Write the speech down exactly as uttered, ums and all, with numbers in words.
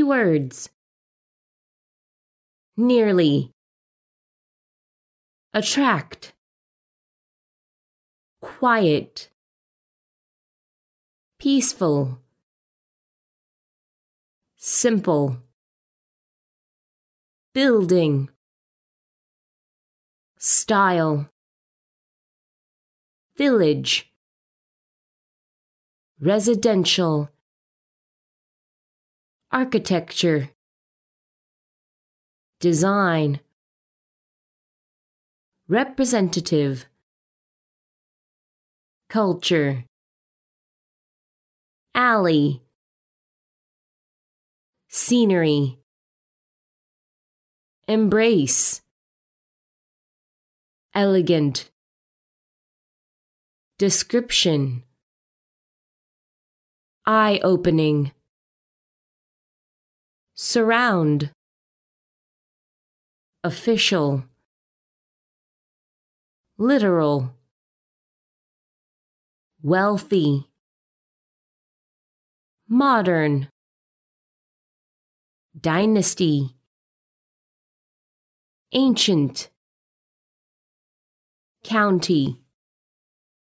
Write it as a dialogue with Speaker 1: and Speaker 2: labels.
Speaker 1: Keywords: nearly, attract, quiet, peaceful, simple, building, style, village, residential, architecture, design, representative, culture, alley, scenery, embrace, elegant, description, eye-opening, surround, official, literal, wealthy, modern, dynasty, ancient, county,